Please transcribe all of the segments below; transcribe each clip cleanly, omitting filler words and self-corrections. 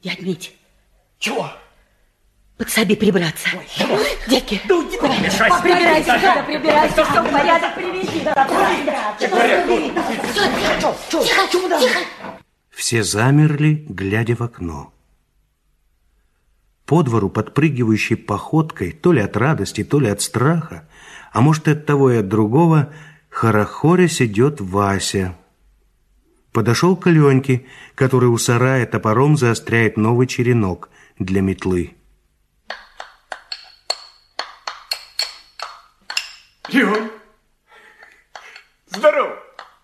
Дядь Мить. Чего? Подсоби прибраться. Ой, давай. Детки, да уйди, давай. Мешайся. Прибирайся, сюда прибирайся, все в порядок приведи. Все замерли, глядя в окно. По двору, подпрыгивающей походкой, то ли от радости, то ли от страха, а может, и от того и от другого, хорохорясь идет Вася. Подошел к Леньке, который у сарая топором заостряет новый черенок для метлы. Лёнь, здорово.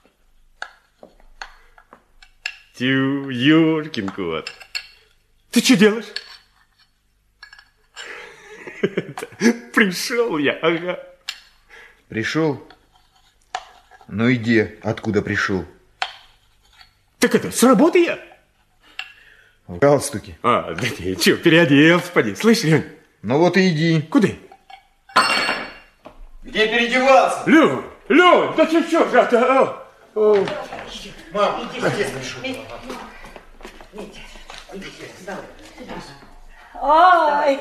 Тю, ёшкин кот. Ты что делаешь? Пришел я, ага. Пришел? Ну иди, откуда пришел? Так это, с работы я? В галстуке. А, да ты что, переоделся, поди. Слышь, Лёнь? Ну вот и иди. Куда? Где переодевался? Лёнь, да ты что же это? Мам, иди, пришел. Ой,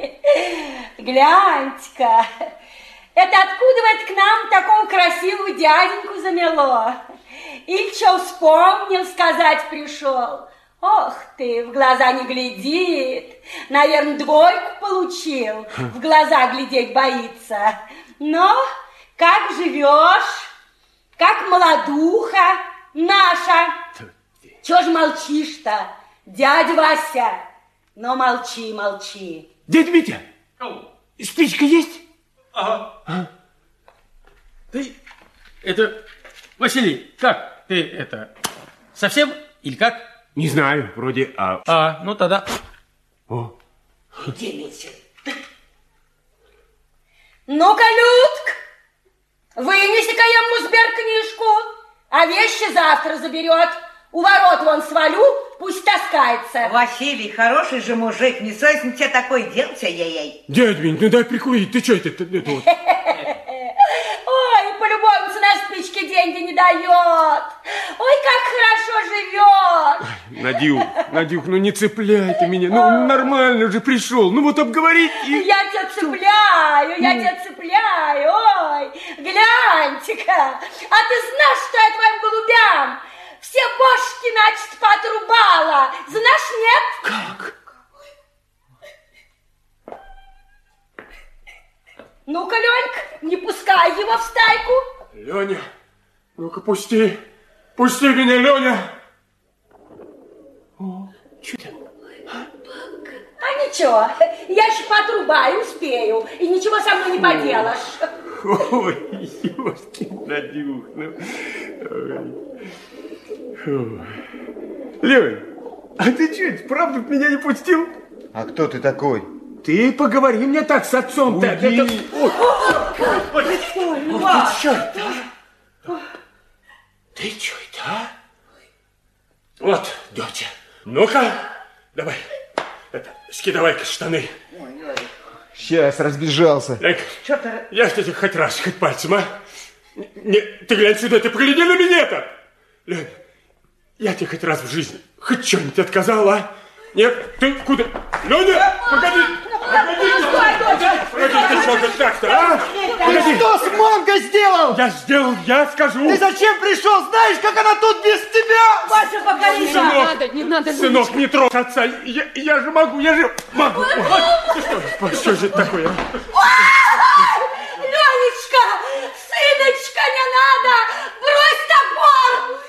гляньте-ка. Это откуда вы к нам такого красивого дяденьку замело? Или что вспомнил, сказать пришел? Ох ты, в глаза не глядит. Наверное, двойку получил. В глаза глядеть боится. Но как живешь? Как молодуха наша? Чего ж молчишь-то, дядя Вася? Но молчи, молчи. Дядя Митя, спичка есть? Ага. Ты, это, Василий, как? Ты, это, совсем или как? Не знаю, вроде, Ну тогда. О. Ну-ка, Людк, вынеси-ка ему сберкнижку, а вещи завтра заберет. У ворот вон свалю, пусть таскается. Василий, хороший же мужик, не совестно тебе такое делать, ей-ей. Дядь Мить, ну дай прикурить, ты что это вот? Ой, полюбовница на спички деньги не дает. Ой, как хорошо живет. Надюх, ну не цепляй ты меня. Ну нормально же пришел. Ну вот обговорить и... Я тебя цепляю. Ой, гляньте-ка. А ты знаешь, что я твоим голубям все бошки, значит, поотрубала? Знаешь, нет? Как? Ну-ка, Ленька, не пускай его в стайку. Леня, ну-ка пусти меня, Леня. О, что это? А ничего, я еще поотрубаю, успею, и ничего со мной не поделаешь. Ой, ёшкин Надюх, Лёнь, а ты что, правда меня не пустил? А кто ты такой? Ты поговори мне так с отцом-то. Уйди. Ты что это, а? Вот, доча, ну-ка, давай, скидывай-ка штаны. Сейчас разбежался. Ленька, я ж тебе хоть раз, хоть пальцем, а? Не, ты глянь сюда, ты погляди на меня-то. Лень, я тебе хоть раз в жизни хоть что-нибудь отказал, а? Нет, ты куда? Леня, погоди, ты что же так-то, а? Ты что с мамой сделал? Я скажу. Ты зачем пришел? Знаешь, как она тут без тебя? Вася, пока не надо. Сынок, не трогай отца, я же могу. Ой, что же это такое, а? Ленечка, сыночка, не надо, брось топор.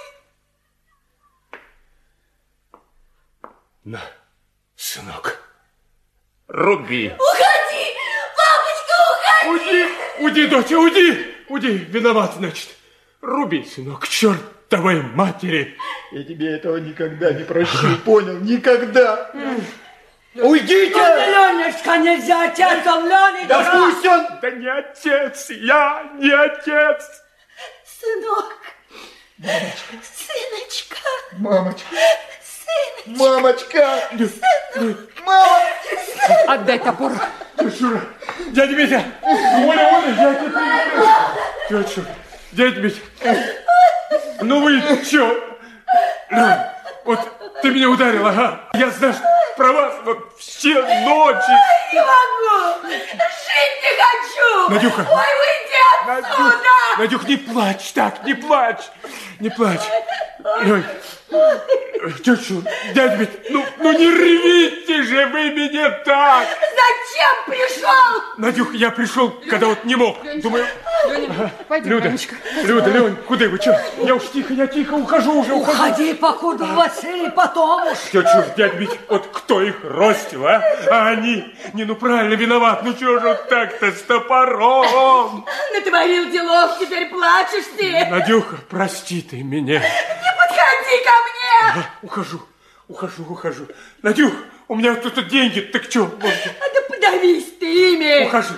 На, сынок, руби. Уходи, папочка, уходи. Уйди, доча, уйди, виноват, значит. Руби, сынок, к чертовой матери. Я тебе этого никогда не прощу, понял? Никогда. Уйдите! Ленечка, нельзя отцом, Ленечка. Да пусть он... Да не отец, я не отец. Сынок, сыночка. Мамочка. Сыночка. Мамочка. Мама. Отдай топор. Шура, дядя Митя, Оля, я тебе приведу. Тетя Шура, дядя Митя, ну вы что? Вот ты меня ударила, ага. Я, знаешь, про вас вот все ночи. Не могу. Жить не хочу. Надюха. Ой, уйди отсюда. Надюх, не плачь так, не плачь. Не плачь. Лёнь, тётю, дядя ведь, ну не ревите же вы меня так. Зачем пришел? Надюх, я пришел, когда вот не мог. Думаю... Леня, пойдем, Люда, Ленечка. Люда, Лень, куда вы, чё? Я уж я тихо ухожу уже, ухожу. Уходи, покуда, Василий, потом уж. Тётю, дядь ведь, вот кто их ростил, а? А они, ну правильно виноват, ну чё же вот так-то с топором? Натворил делов, теперь плачешь ты. Надюха, прости ты меня. Не подходи ко мне. Ухожу. Надюх, у меня тут деньги, так чё? Может... Да подавись ты ими. Ухожу.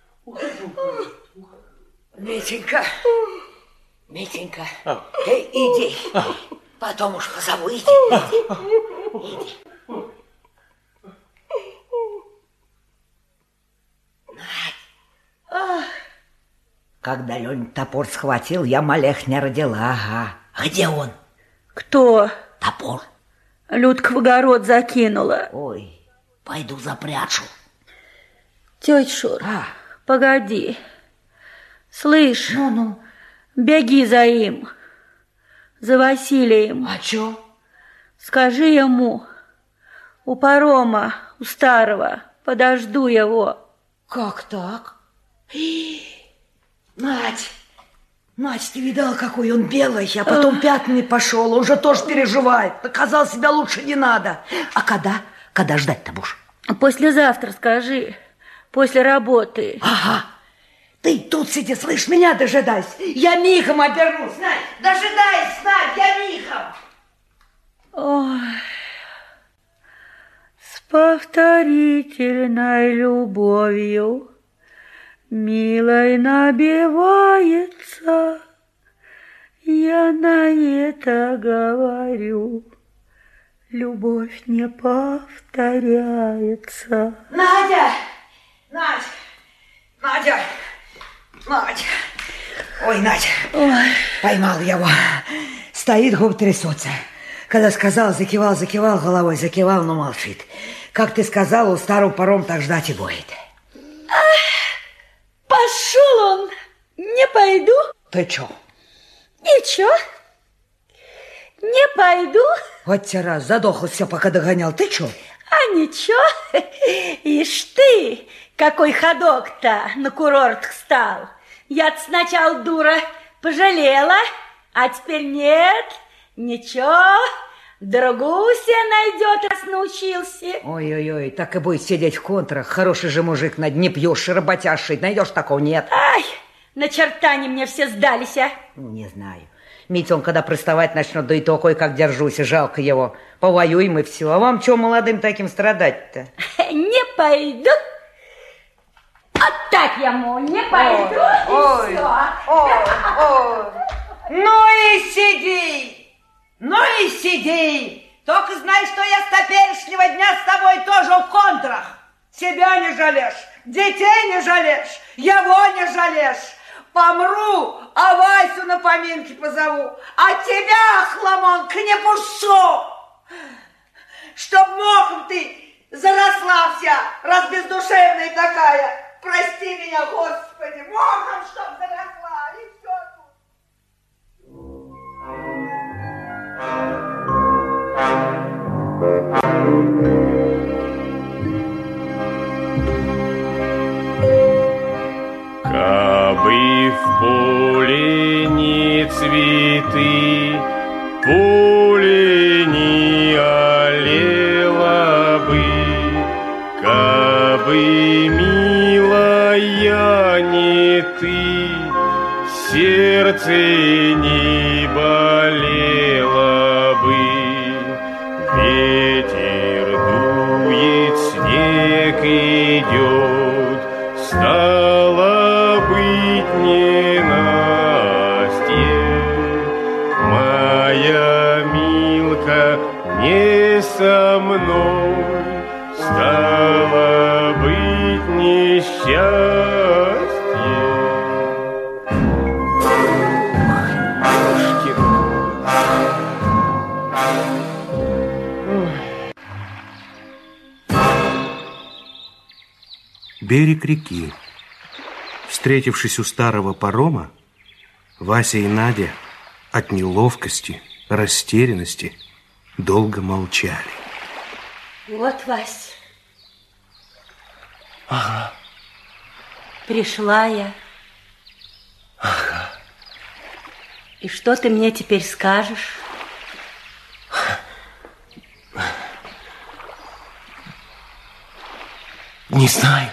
Митенька, ты иди. Потом уж позову, иди. Когда Леня топор схватил, я малех не родила. Ага. Где он? Кто? Топор. Людка в огород закинула. Ой, пойду запрячу. Тетя Шур, погоди. Слышь, Ну. беги за им, за Василием. А чё? Скажи ему, у парома, у старого, подожду его. Как так? Надь, ты видала, какой он белый, а потом пятнами пошел, он же тоже переживает. Доказал себя лучше не надо. А когда ждать-то будешь? Послезавтра скажи, после работы. Ага. Ты тут сиди, слышь, меня дожидайся. Я мигом обернусь, Надь. Дожидайся, Надь, я мигом. Ой, с повторительной любовью милой набивается, я на это говорю, любовь не повторяется. Надя! Ой, Надя, поймал я его. Стоит, губы трясутся. Когда сказал, закивал головой, но молчит. Как ты сказала, у старого паром так ждать и будет. Пошел он, не пойду. Ты чё? Ничего, не пойду. Вот те раз задохался, пока догонял. Ты чё? А ничего, ишь ты, какой ходок-то на курортах стал. Я-то сначала, дура, пожалела, а теперь нет, ничего, другую себе найдет, раз научился. Ой-ой-ой, так и будет сидеть в контрах. Хороший же мужик, Надь, не пьешь, работящий. Найдешь такого, нет. Ай, на черта они мне все сдались, а. Не знаю. Митя, он когда приставать начнет, да и то кое-как держусь, и жалко его. Повоюем и все. А вам что молодым таким страдать-то? Не пойду. Вот так я, мол, не пойду, и все. Ну и сиди. Только знай, что я с теперешнего дня с тобой тоже в контрах. Себя не жалеешь, детей не жалеешь, его не жалеешь. Помру, а Васю на поминки позову, а тебя, хламонка, не пущу. Чтоб мохом ты заросла вся, раз бездушевная такая. Прости меня, Господи, мохом чтоб заросла, и все Кабы в поле не цветы, поле не олело бы, кабы, милая, не ты, сердце не болело бы. Ветер дует, снег идет, стало быть ненастье. Моя Милка не со мной, стало быть несчастье. Берег реки. Встретившись у старого парома, Вася и Надя от неловкости, растерянности долго молчали. Вот, Вась. Ага. Пришла я. Ага. И что ты мне теперь скажешь? Не знаю.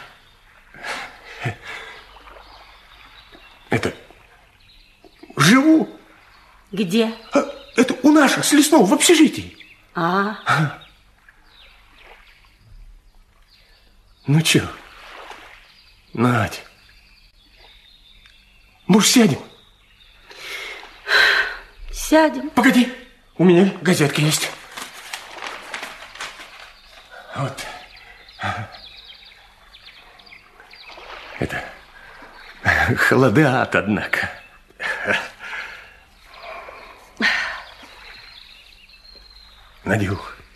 Это... Живу. Где? Это у наших, с Лесного, в общежитии. Ну чё, Надь, может, сядем? Сядем. Погоди, у меня газетка есть. Вот. Это холодат, однако. Надюх.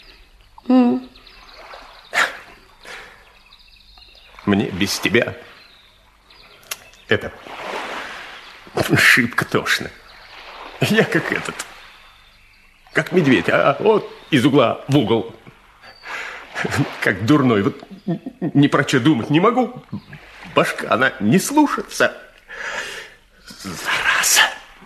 Мне без тебя это шибко тошно. Я как этот, как медведь, а вот из угла в угол. Как дурной, вот ни про что думать не могу. Башка, она не слушается. Зараза.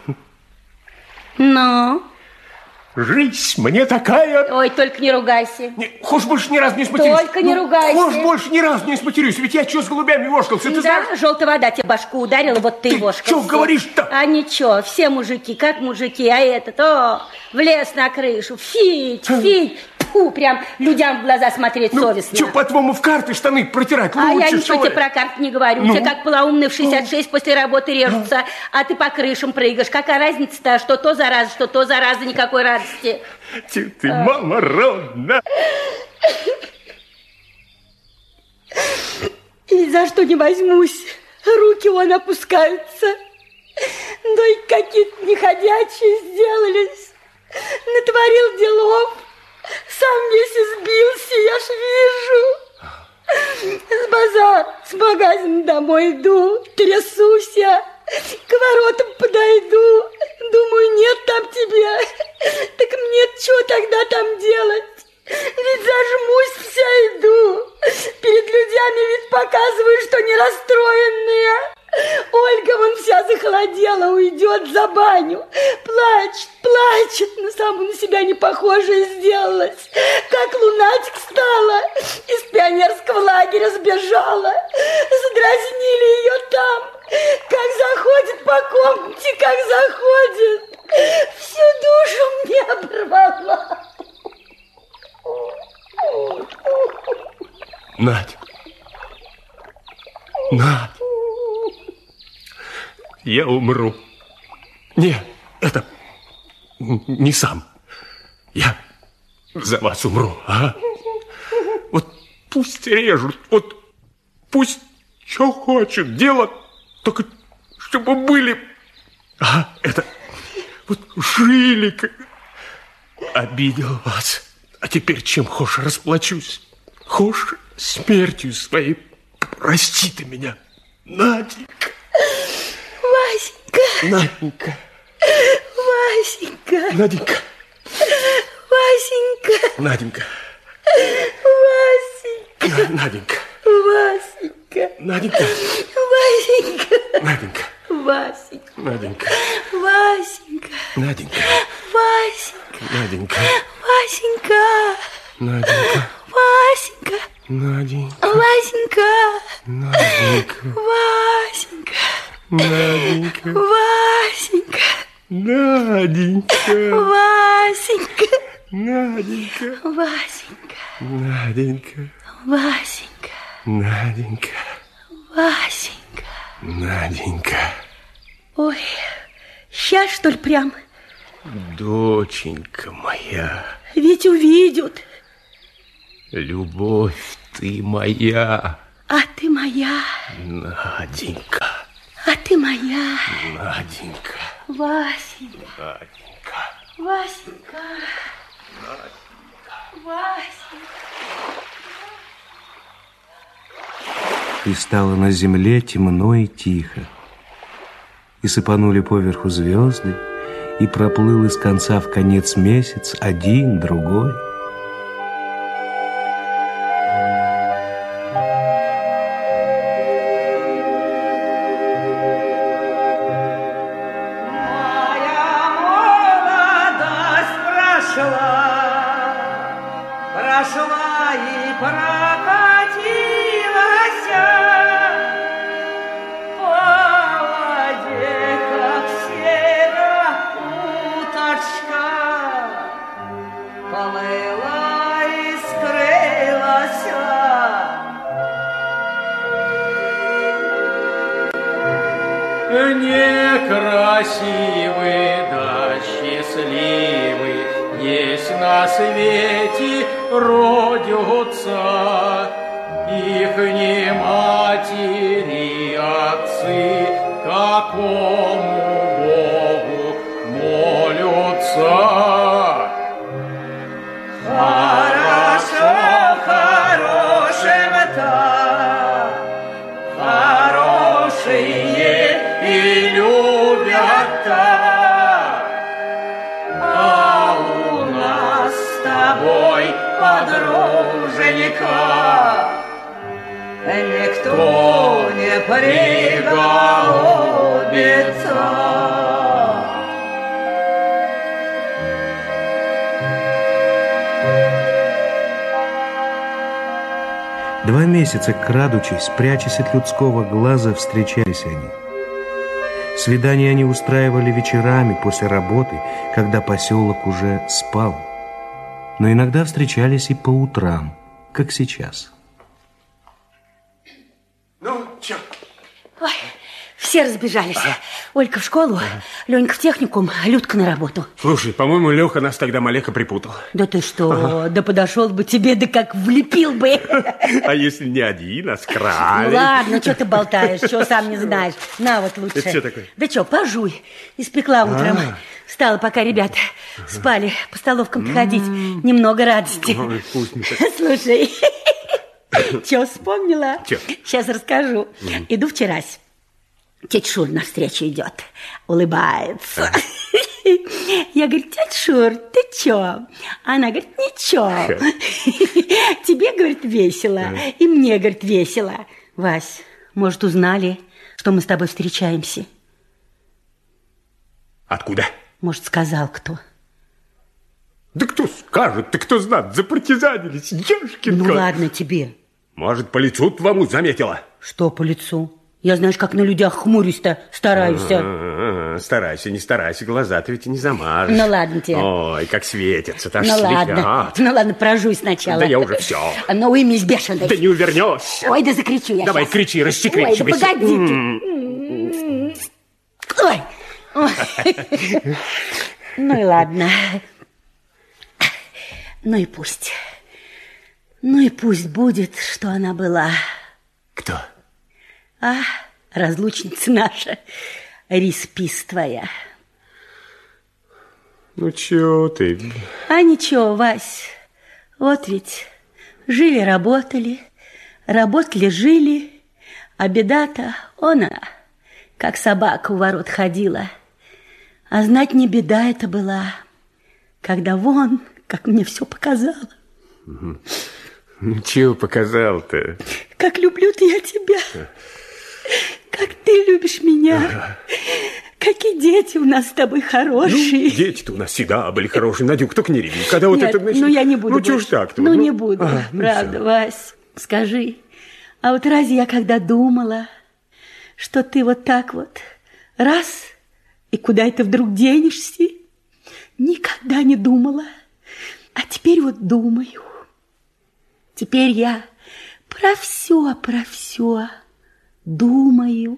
Ну? Жизнь мне такая... Ой, только не ругайся. Хошь больше ни разу не сматерюсь. Только не ругайся. Хошь больше ни разу не сматерюсь. Ведь я что с голубями вошкался, ты знаешь? Да, желтая вода тебе башку ударила, вот ты и вошкался. Что говоришь-то? А ничего, все мужики, как мужики, а этот, влез на крышу, фить. Фу, прям людям в глаза смотреть совестно. Что, по-твоему, в карты штаны протирать лучше, А я ничего что ли? тебе про карты не говорю. Все как полоумные в 66 после работы режутся, а ты по крышам прыгаешь. Какая разница-то, что то зараза, никакой радости. Ты, мама родная. И за что не возьмусь, руки вон опускаются. Да и какие-то неходячие сделались. Натворил делов. Сам весь избился, я ж вижу. С магазина домой иду, трясусь я, к воротам подойду. Думаю, нет там тебя. Так мне что тогда там делать? Ведь зажмусь вся иду. Перед людьми ведь показываю, что не расстроенная. Ольга вон вся захолодела, уйдет за баню. Плачет, но сама на себя не похожая сделалась. Как лунатик стала, из пионерского лагеря сбежала. Задразнили ее там. Как заходит по комнате, как заходит. Всю душу мне оборвала. Надь. Я умру. Не, это не сам. Я за вас умру, а? Вот пусть режут, вот пусть что хочет делать, только чтобы были, а это вот жили, как... Обидел вас, а теперь чем хошь расплачусь. Хошь смертью своей прости ты меня, Наденька. Васенька. Наденька. Васенька. Наденька. Васенька. Наденька. Васенька. Наденька. Васенька. Наденька. Васенька. Наденька. Васенька. Наденька. Васенька. Наденька. Васенька. Наденька. Васенька. Наденька. Васенька. Наденька. Васенька. Наденька. Васенька. Наденька. Васенька. Наденька. Васенька. Наденька. Васенька. Наденька. Васенька. Наденька. Васенька. Наденька. Ой, сейчас, что ли, прям? Доченька моя. Ведь увидят. Любовь ты моя. А ты моя. Наденька. А ты моя. Наденька. Васенька. Наденька. Васенька. Васенька. И стало на земле темно и тихо. И сыпанули поверху звезды, и проплыл из конца в конец месяц, один, другой. Прошла и прокатилась по воде, как серая уточка, поплыла и скрылась. Некрасивый да счастливый есть на свете родятся, их не матери, отцы, какому Богу молятся. Хорошо, хорошим-то, хорошие и любят-то, а у нас с тобой, подруженька, никто не приголубится. 2 месяца, крадучись, прячась от людского глаза, встречались они. Свидания они устраивали вечерами после работы, когда поселок уже спал. Но иногда встречались и по утрам, как сейчас. Ну, чё? Ой, все разбежались. Олька в школу, Ленька в техникум, Людка на работу. Слушай, по-моему, Леха нас тогда маленько припутал. Да ты что, да подошел бы тебе, да как влепил бы. А если не один, а с крали? Ну ладно, что ты болтаешь, что сам не знаешь. На вот лучше. Это что такое? Да что, пожуй. Испекла утром. Встала, пока ребята спали, по столовкам ходить. Немного радости. Ой, вкусненько. Слушай, что вспомнила? Чё? Сейчас расскажу. Иду вчерась. Тетя Шур навстречу идет, улыбается. Я говорю, тетя Шур, ты чё? Она говорит, ничего. Тебе, говорит, весело, и мне, говорит, весело. Вась, может, узнали, что мы с тобой встречаемся? Откуда? Может, сказал кто? Да кто скажет, да кто знает, запартизанились, ёшкин Ну кот. ладно тебе. Может, по лицу твоему заметила? Что по лицу? Я, знаешь, как на людях хмурюсь-то, стараюсь. Старайся, не старайся, глаза-то ведь и не замажешь. Ну ладно тебе. Ой, как светятся, аж Ну ладно, слепят. ну ладно, прожуй сначала. Да я уже все. Ну уймись, бешеный. Да не увернешься. Ой, да закричу я. Давай, щас. кричи, Ой, да расчекричивайся. погоди ты. Ой. Ой. Ну и ладно. Ну и пусть. Ну и пусть будет, что она была. Кто? А, разлучница наша, Риспис твоя. Ну, чё ты? А ничего, Вась, вот ведь жили-работали, работали-жили, а беда-то она, как собака у ворот ходила. А знать не беда это была, когда вон, как мне все показала. Ну, чего показал-то? Как люблю-то я тебя, как ты любишь меня. Какие дети у нас с тобой хорошие. Ну, дети-то у нас всегда были хорошие. Надюк, только не реви. Когда вот Нет, это... ну я не буду. Ну, чего ж так-то? Ну, не буду, ну правда, всё. Вась. Скажи, а вот разве я когда думала, что ты вот так вот раз, и куда это вдруг денешься? Никогда не думала. А теперь вот думаю. Теперь я про все думаю.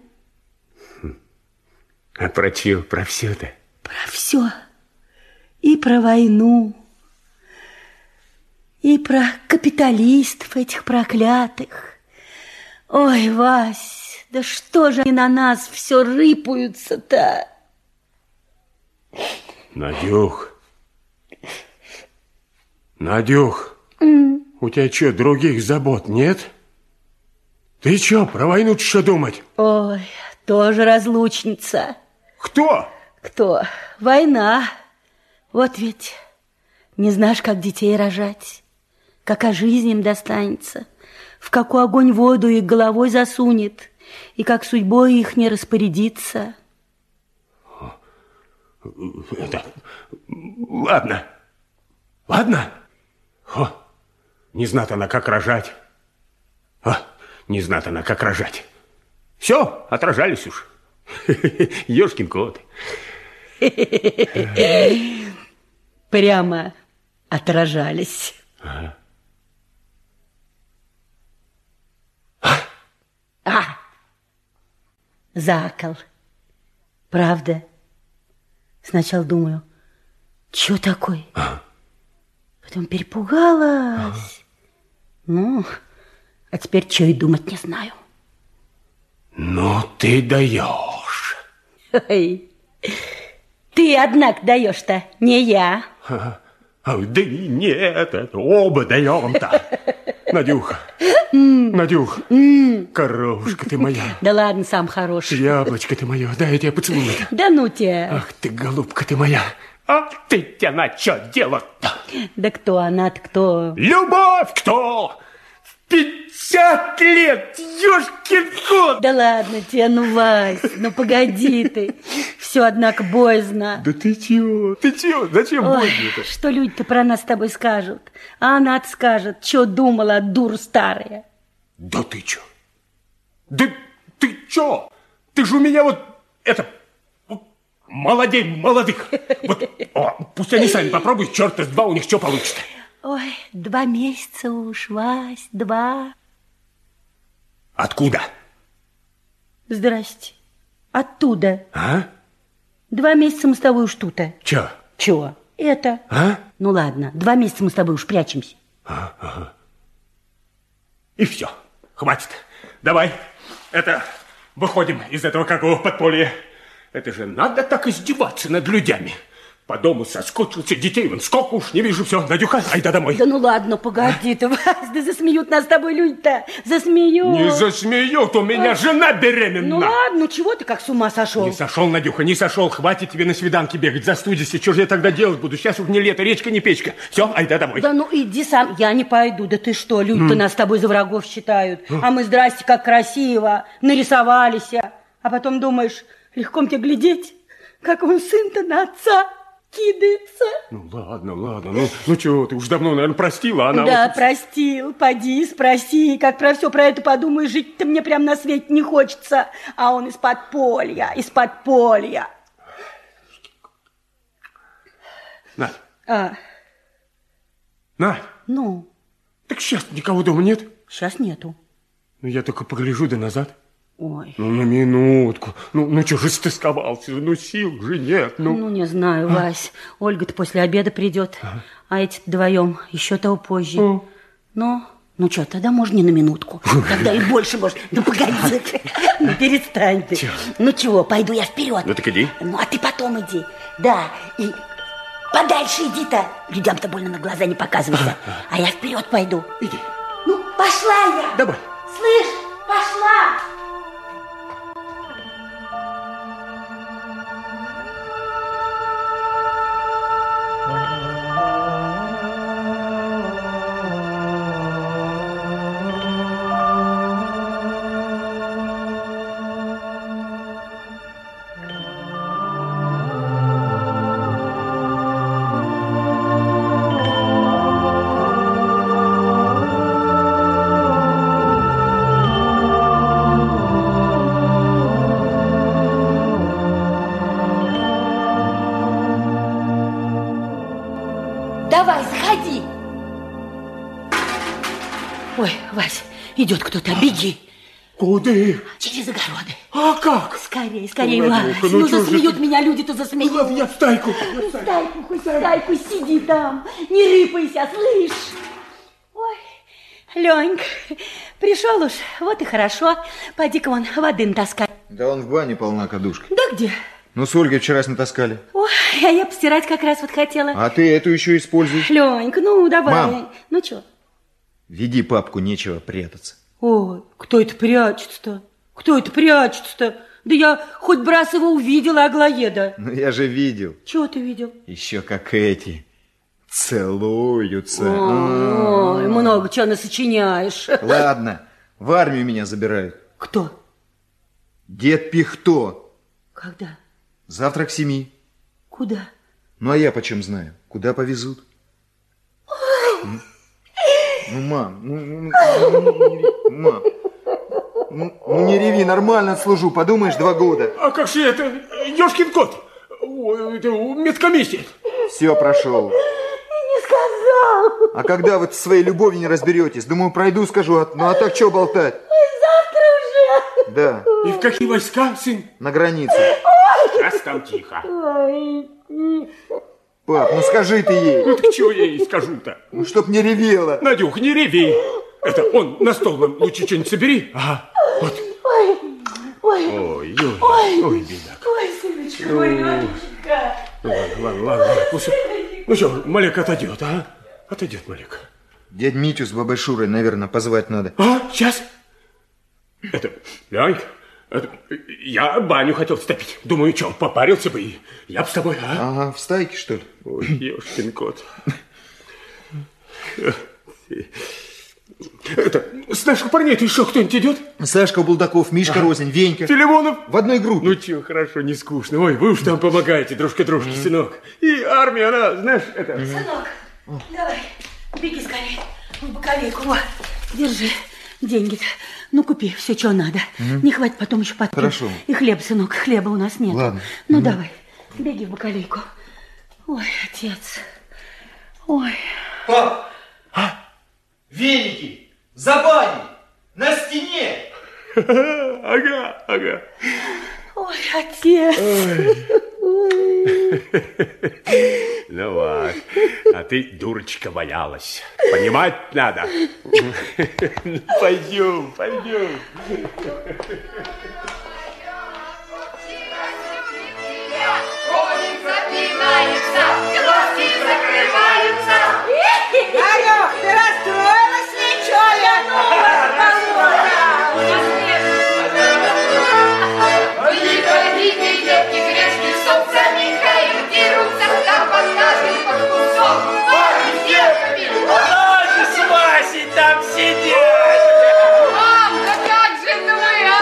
А про чего? Про все-то? Про все. И про войну, и про капиталистов этих проклятых. Ой, Вась, да что же они на нас все рыпаются-то? Надюх. Надюх. У тебя что, других забот нет? Ты чё, про войну что думать? Ой, тоже разлучница. Кто? Кто? Война. Вот ведь не знаешь, как детей рожать, какая жизнь им достанется, в какой огонь воду их головой засунет, и как судьбой их не распорядиться. Это... Ладно. Ладно? О, не знает она, как рожать. О, не знает она, как рожать. Все, отражались уж. Ёшкин кот. Прямо отражались. Ага. Закол. Правда? Сначала думаю, что такое? Потом перепугалась. Ну, а теперь что и думать не знаю. Ну, ты даешь. Ой, ты, однако, даешь-то, не я. Да и нет, это оба даем-то. Надюха, Надюха, коровушка ты моя. Да ладно, сам хороший. Яблочко ты мое, дай я тебя поцелую. Да ну тебя. Ах ты, голубка ты моя. А ты-то на что делать-то? Да кто она-то, кто? Любовь кто? 50 лет, ёшкин кот! Да ладно тебе, ну, Вась, ну погоди ты. Все, однако, боязно. Да ты чё? Зачем боязно-то? Что люди-то про нас с тобой скажут? А она-то скажет, что думала, дура старая. Да ты чё? Да ты чё? Ты же у меня вот это... молодей молодых. Вот, пусть они сами попробуют, черта с два, у них что получится. Ой, 2 месяца уж, Вась, 2. Откуда? Здрасте. Оттуда. А? 2 месяца мы с тобой уж тут-то. Чё? Чё? Это. А? Ну ладно, 2 месяца мы с тобой уж прячемся. Ага. И все, хватит. Давай, выходим из этого какого подполья. Это же надо так издеваться над людьми. По дому соскучился, детей вон сколько уж не вижу. Все, Надюха, айда домой. Да ну ладно, погоди ты, Вась, да засмеют нас с тобой люди-то. Засмеют. Не засмеют, у меня жена беременна. Ну ладно, ну чего ты как с ума сошел? Не сошел, Надюха, не сошел. Хватит тебе на свиданки бегать, застудишься. Что же я тогда делать буду? Сейчас уж не лето, речка, не печка. Все, айда домой. Да ну иди сам, я не пойду. Да ты что, люди-то нас с тобой за врагов считают. А мы, здрасте, как красиво, нарисовались. А потом думаешь, легко мне глядеть, как он сын-то на отца кидается. Ну ладно, ну чего, ты уж давно, наверное, простила, а она... Да, вот... простил, поди, спроси, как про все про это подумаешь, жить-то мне прям на свете не хочется. А он из подполья. Надь. Надь. Ну? Так сейчас никого дома нет? Сейчас нету. Ну, я только погляжу да назад. Ой. Ну, на минутку. Ну, чего же стысковался? Ну, сил же нет. Ну, не знаю, Вась. Ольга-то после обеда придет. А эти вдвоем еще того позже. Ну что, тогда можно не на минутку. Тогда и больше можно. Ну, погоди. Ну, перестань ты. Ну, чего, пойду я вперед. Ну, так иди. Ну, а ты потом иди. Да, и подальше иди-то. Людям-то больно на глаза не показывайся. А я вперед пойду. Иди. Ну, пошла я. Давай. Слышь, пошла. Давай, заходи. Ой, Вась, идет кто-то, беги. Куда? Через огороды. А как? Скорей, Ну, Вась. Надюха, Ну, чё засмеют же меня люди-то, засмеют. Ладно, я в стайку. Хоть стайку, сиди там. Не рыпайся, слышь. Ой, Ленька, пришел уж, вот и хорошо. Пойди-ка вон воды натаскай. Да он в бане полна кадушка. Да где? Ну, с Ольгой вчера натаскали. Ой, а я постирать как раз вот хотела. А ты эту еще используешь. Ленька, ну давай. Мам. Ну что? Веди папку, нечего прятаться. Ой, кто это прячется-то? Кто это прячется-то? Да я хоть бы раз его увидела, Аглоеда. Ну, я же видел. Чего ты видел? Еще как эти целуются. Ой, много чего насочиняешь. Ладно, в армию меня забирают. Кто? Дед Пихто. Когда? Завтра к 7. Куда? Ну, а я почем знаю? Куда повезут? Ну, мам, мам. Ну, не реви, нормально отслужу, подумаешь, 2 года. А как же это, ёшкин кот, это медкомиссия. Все, прошел. Не сказал. А когда вы с своей любовью не разберетесь? Думаю, пройду, скажу, ну а так что болтать? Завтра уже. Да. И в какие войска, сын? На границу. Сейчас там тихо. Пап, ну скажи ты ей. Ну так чего я ей скажу-то? Ну, чтоб не ревела. Надюх, не реви. Это он на стол нам лучше что-нибудь собери. Ага, вот. Ой, бедак. Ой, сыночка, мой Ленечка. Ладно. Ну что, Малек отойдет, а? Отойдет Малек. Дядь Митю с бабой Шурой, наверное, позвать надо. А, сейчас. Это, Ленька, я баню хотел стопить. Думаю, что, попарился бы, и я бы с тобой, а? Ага, в стайке, что ли? Ой, ёшкин кот. Это, с наших парней-то еще кто-нибудь идет? Сашка Булдаков, Мишка Розин, Венька. Филимонов? В одной группе. Ну, чего, хорошо, не скучно. Ой, вы уж там помогаете, дружка-дружке, сынок. И армия, она, знаешь, это... Сынок, давай, беги скорее в бакалейку. Вот, держи деньги-то. Ну, купи все, что надо. Не хватит, потом еще подкинь. Хорошо. И хлеб, сынок, хлеба у нас нет. Ладно. Ну, давай, беги в бакалейку. Ой, отец. Ой. Пап, веники, за баней, на стене. Ага. Ой, отец. Ну вот, а ты, дурочка, боялась. Понимать надо. Пойдем. Ходит, запинается, глазки закрываются. Алёх, ты расстроилась, ничего ли? Дикие детки грешки солнцами кают, дерутся, там под каждым под кусок. Парни с девками. Ладно, с Васей там сидят. Мамка, как же ты моя?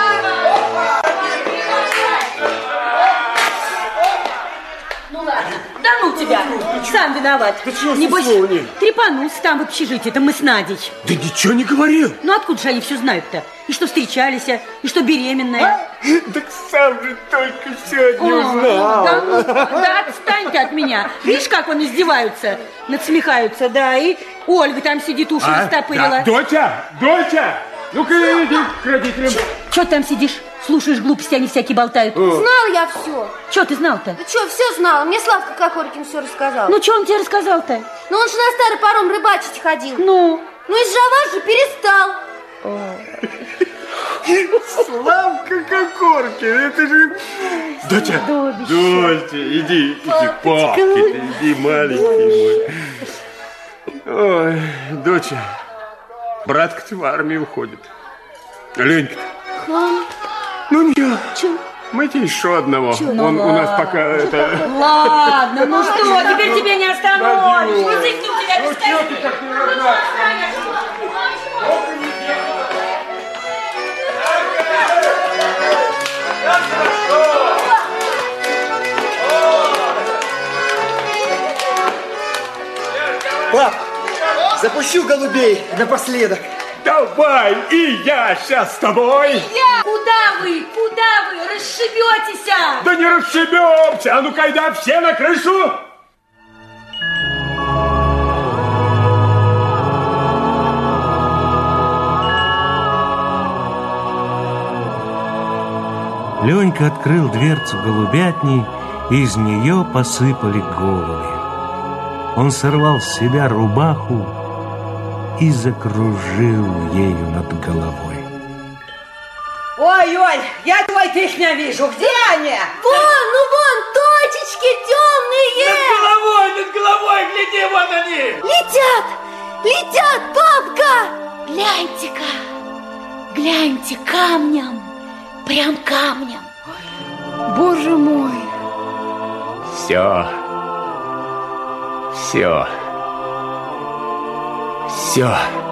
Ну ладно, да ну тебя, сам виноват. Да чего Небось, смешного нет? трепанулся там в общежитии, это мы с Надей. Да ничего не говорил. Ну откуда же они все знают-то? И что встречались, и что беременная. Так сам же только сегодня узнал. Да отстань ты от меня. Видишь, как он издеваются, надсмехаются, да, и Ольга там сидит, уши растопырила. Да. Доча, ну-ка иди к родителям. Че ты там сидишь? Слушаешь глупости, они всякие болтают. Знал я все. Че ты знал-то? Да что, все знал. Мне Славка Кокоркин все рассказал. Ну, что он тебе рассказал-то? Ну, он же на старый паром рыбачить ходил. Ну? Ну, из Жава же перестал. Славка Кокоркин, это же... Доча, иди, папка, иди, маленький мой. Ой, доча, братка-то в армию уходит. Ленька-то. Ну, нет. Мы тебе еще одного. Он у нас пока это... Ладно, ну что, теперь тебя не остановишь. Надюш. Язык у тебя Ну, чё ты так не рожаешь? Пап, запущу голубей напоследок. Давай, и я сейчас с тобой. Куда вы? Расшибетесь? Да не расшибемся. А ну-ка, айда, все на крышу. Ленька открыл дверцу голубятни, и из нее посыпали голуби. Он сорвал с себя рубаху и закружил ею над головой. Ой, Оль, я твой их не вижу. Где они? Вон, точечки темные. Над головой, гляди, вон они. Летят, папка. Гляньте-ка. Гляньте, камнем, прям камнем. Боже мой. Все. Все. Все.